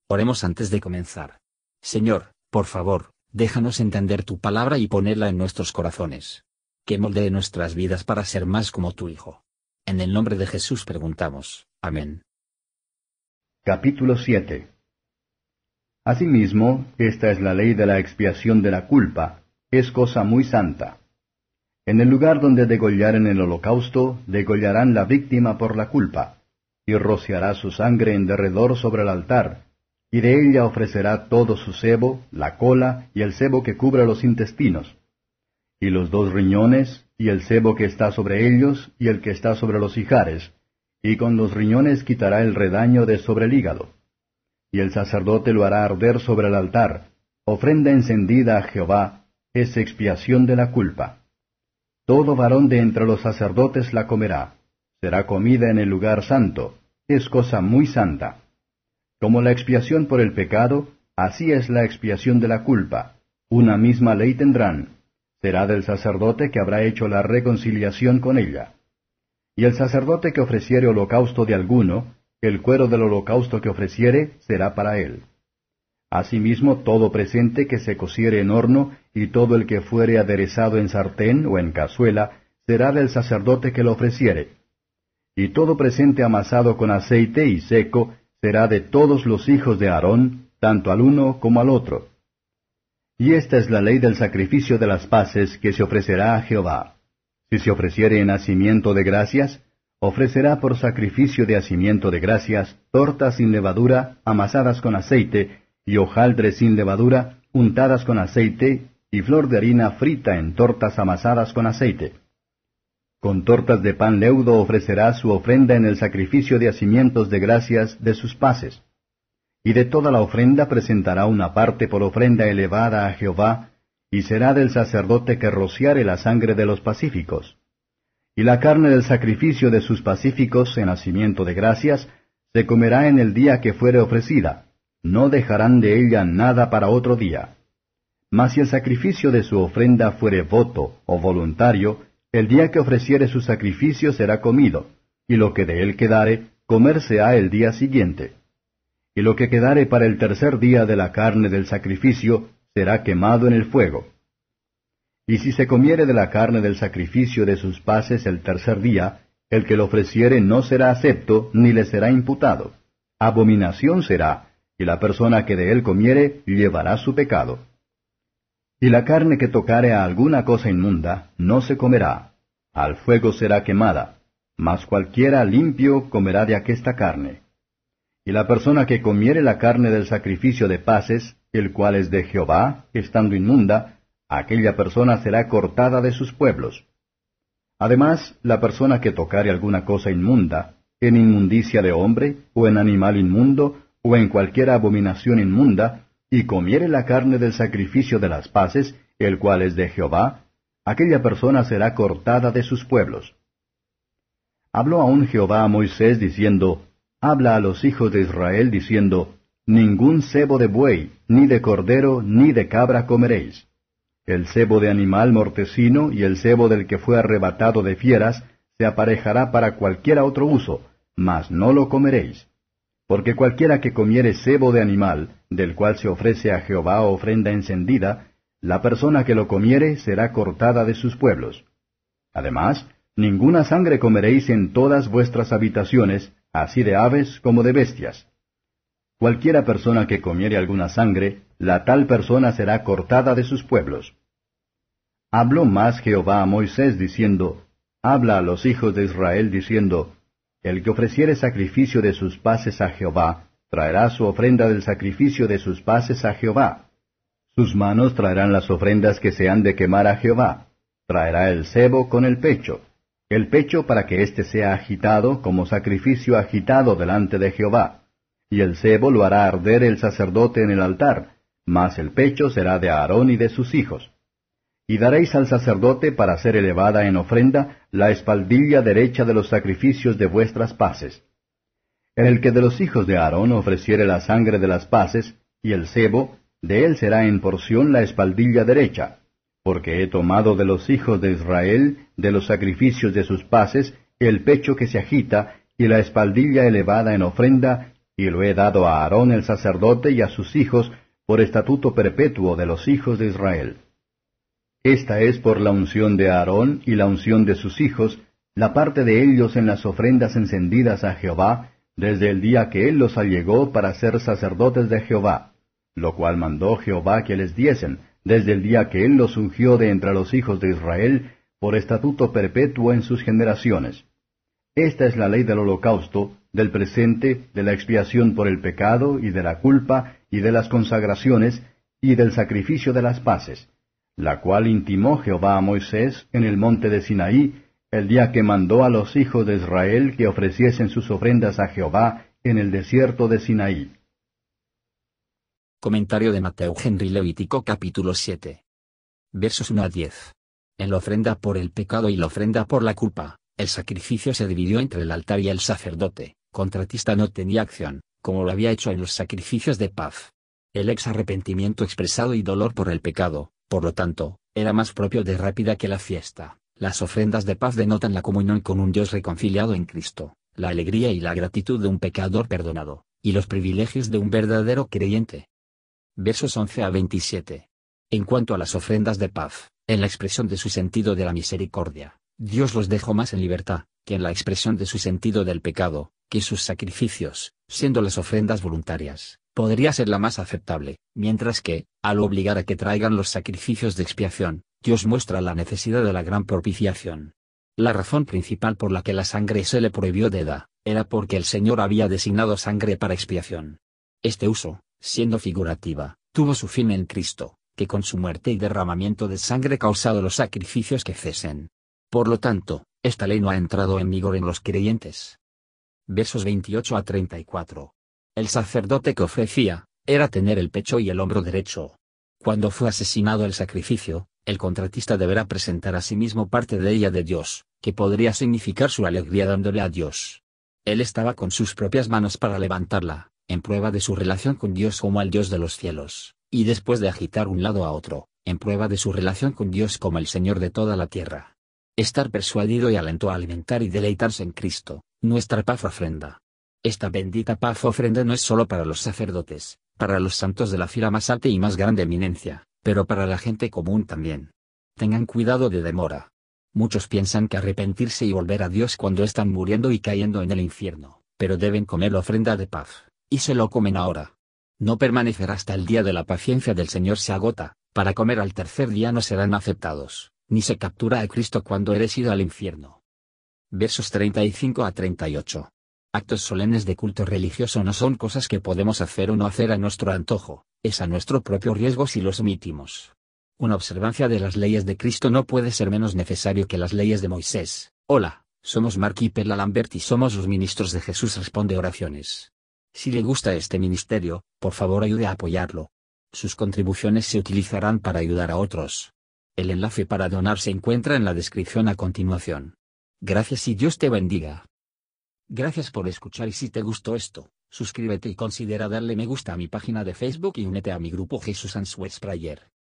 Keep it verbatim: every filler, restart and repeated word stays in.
Oremos antes de comenzar. Señor, por favor, déjanos entender tu palabra y ponerla en nuestros corazones. Que moldee nuestras vidas para ser más como tu Hijo. En el nombre de Jesús preguntamos. Amén. Capítulo siete. Asimismo, esta es la ley de la expiación de la culpa, es cosa muy santa. En el lugar donde degollaren el holocausto, degollarán la víctima por la culpa, y rociará su sangre en derredor sobre el altar, y de ella ofrecerá todo su sebo, la cola y el sebo que cubre los intestinos, y los dos riñones, y el sebo que está sobre ellos, y el que está sobre los ijares, y con los riñones quitará el redaño de sobre el hígado. Y el sacerdote lo hará arder sobre el altar, ofrenda encendida a Jehová, es expiación de la culpa. Todo varón de entre los sacerdotes la comerá, será comida en el lugar santo, es cosa muy santa. Como la expiación por el pecado, así es la expiación de la culpa, una misma ley tendrán, será del sacerdote que habrá hecho la reconciliación con ella. Y el sacerdote que ofreciere holocausto de alguno, el cuero del holocausto que ofreciere será para él. Asimismo todo presente que se cociere en horno, y todo el que fuere aderezado en sartén o en cazuela, será del sacerdote que lo ofreciere. Y todo presente amasado con aceite y seco, será de todos los hijos de Aarón, tanto al uno como al otro. Y esta es la ley del sacrificio de las paces que se ofrecerá a Jehová. Si se ofreciere en hacimiento de gracias, ofrecerá por sacrificio de hacimiento de gracias tortas sin levadura, amasadas con aceite, y hojaldres sin levadura, untadas con aceite, y flor de harina frita en tortas amasadas con aceite. Con tortas de pan leudo ofrecerá su ofrenda en el sacrificio de hacimientos de gracias de sus paces. Y de toda la ofrenda presentará una parte por ofrenda elevada a Jehová, y será del sacerdote que rociare la sangre de los pacíficos. Y la carne del sacrificio de sus pacíficos en hacimiento de gracias se comerá en el día que fuere ofrecida, no dejarán de ella nada para otro día. Mas si el sacrificio de su ofrenda fuere voto o voluntario, el día que ofreciere su sacrificio será comido, y lo que de él quedare, comerse ha el día siguiente. Y lo que quedare para el tercer día de la carne del sacrificio, será quemado en el fuego. Y si se comiere de la carne del sacrificio de sus paces el tercer día, el que lo ofreciere no será acepto, ni le será imputado. Abominación será, y la persona que de él comiere llevará su pecado. Y la carne que tocare a alguna cosa inmunda, no se comerá, al fuego será quemada, mas cualquiera limpio comerá de aquesta carne. Y la persona que comiere la carne del sacrificio de paces, el cual es de Jehová, estando inmunda, aquella persona será cortada de sus pueblos. Además, la persona que tocare alguna cosa inmunda, en inmundicia de hombre, o en animal inmundo, o en cualquier abominación inmunda, y comiere la carne del sacrificio de las paces, el cual es de Jehová, aquella persona será cortada de sus pueblos. Habló aún Jehová a Moisés diciendo, Habla a los hijos de Israel diciendo, Ningún sebo de buey, ni de cordero, ni de cabra comeréis. El sebo de animal mortecino y el sebo del que fue arrebatado de fieras se aparejará para cualquiera otro uso, mas no lo comeréis. Porque cualquiera que comiere sebo de animal, del cual se ofrece a Jehová ofrenda encendida, la persona que lo comiere será cortada de sus pueblos. Además, ninguna sangre comeréis en todas vuestras habitaciones, así de aves como de bestias. Cualquiera persona que comiere alguna sangre, la tal persona será cortada de sus pueblos. Habló más Jehová a Moisés diciendo, Habla a los hijos de Israel diciendo, El que ofreciere sacrificio de sus paces a Jehová, traerá su ofrenda del sacrificio de sus paces a Jehová. Sus manos traerán las ofrendas que se han de quemar a Jehová. Traerá el sebo con el pecho. El pecho para que éste sea agitado como sacrificio agitado delante de Jehová. Y el sebo lo hará arder el sacerdote en el altar, mas el pecho será de Aarón y de sus hijos. Y daréis al sacerdote para ser elevada en ofrenda la espaldilla derecha de los sacrificios de vuestras paces. En el que de los hijos de Aarón ofreciere la sangre de las paces, y el sebo, de él será en porción la espaldilla derecha, porque he tomado de los hijos de Israel, de los sacrificios de sus paces, el pecho que se agita, y la espaldilla elevada en ofrenda, y lo he dado a Aarón el sacerdote y a sus hijos por estatuto perpetuo de los hijos de Israel. Esta es por la unción de Aarón y la unción de sus hijos, la parte de ellos en las ofrendas encendidas a Jehová, desde el día que él los allegó para ser sacerdotes de Jehová, lo cual mandó Jehová que les diesen, desde el día que él los ungió de entre los hijos de Israel, por estatuto perpetuo en sus generaciones. Esta es la ley del holocausto, del presente, de la expiación por el pecado, y de la culpa, y de las consagraciones, y del sacrificio de las paces, la cual intimó Jehová a Moisés en el monte de Sinaí, el día que mandó a los hijos de Israel que ofreciesen sus ofrendas a Jehová en el desierto de Sinaí. Comentario de Mateo Henry Levítico capítulo siete. Versos uno a diez. En la ofrenda por el pecado y la ofrenda por la culpa, el sacrificio se dividió entre el altar y el sacerdote. Contratista no tenía acción, como lo había hecho en los sacrificios de paz. El ex arrepentimiento expresado y dolor por el pecado, por lo tanto, era más propio de rápida que la fiesta. Las ofrendas de paz denotan la comunión con un Dios reconciliado en Cristo, la alegría y la gratitud de un pecador perdonado, y los privilegios de un verdadero creyente. Versos once a veintisiete. En cuanto a las ofrendas de paz, en la expresión de su sentido de la misericordia, Dios los dejó más en libertad, que en la expresión de su sentido del pecado, que sus sacrificios, siendo las ofrendas voluntarias, podría ser la más aceptable, mientras que, al obligar a que traigan los sacrificios de expiación, Dios muestra la necesidad de la gran propiciación. La razón principal por la que la sangre se le prohibió de edad, era porque el Señor había designado sangre para expiación. Este uso, siendo figurativa, tuvo su fin en Cristo, que con su muerte y derramamiento de sangre causado los sacrificios que cesen. Por lo tanto, esta ley no ha entrado en vigor en los creyentes. Versos veintiocho a treinta y cuatro. El sacerdote que ofrecía, era tener el pecho y el hombro derecho. Cuando fue asesinado el sacrificio, el contratista deberá presentar a sí mismo parte de ella de Dios, que podría significar su alegría dándole a Dios. Él estaba con sus propias manos para levantarla, en prueba de su relación con Dios como al Dios de los cielos, y después de agitar un lado a otro, en prueba de su relación con Dios como el Señor de toda la tierra. Estar persuadido y alentó a alimentar y deleitarse en Cristo, nuestra paz ofrenda. Esta bendita paz ofrenda no es solo para los sacerdotes, para los santos de la fila más alta y más grande eminencia, pero para la gente común también. Tengan cuidado de demora. Muchos piensan que arrepentirse y volver a Dios cuando están muriendo y cayendo en el infierno, pero deben comer la ofrenda de paz, y se lo comen ahora. No permanecerá hasta el día de la paciencia del Señor se agota, para comer al tercer día no serán aceptados, ni se captura a Cristo cuando eres ido al infierno. Versos treinta y cinco a treinta y ocho. Actos solemnes de culto religioso no son cosas que podemos hacer o no hacer a nuestro antojo, es a nuestro propio riesgo si los omitimos. Una observancia de las leyes de Cristo no puede ser menos necesario que las leyes de Moisés. Hola, somos Mark y Perla Lambert y somos los ministros de Jesús Responde Oraciones. Si le gusta este ministerio, por favor ayude a apoyarlo. Sus contribuciones se utilizarán para ayudar a otros. El enlace para donar se encuentra en la descripción a continuación. Gracias y Dios te bendiga. Gracias por escuchar y si te gustó esto, suscríbete y considera darle me gusta a mi página de Facebook y únete a mi grupo Jesús Answers Prayer.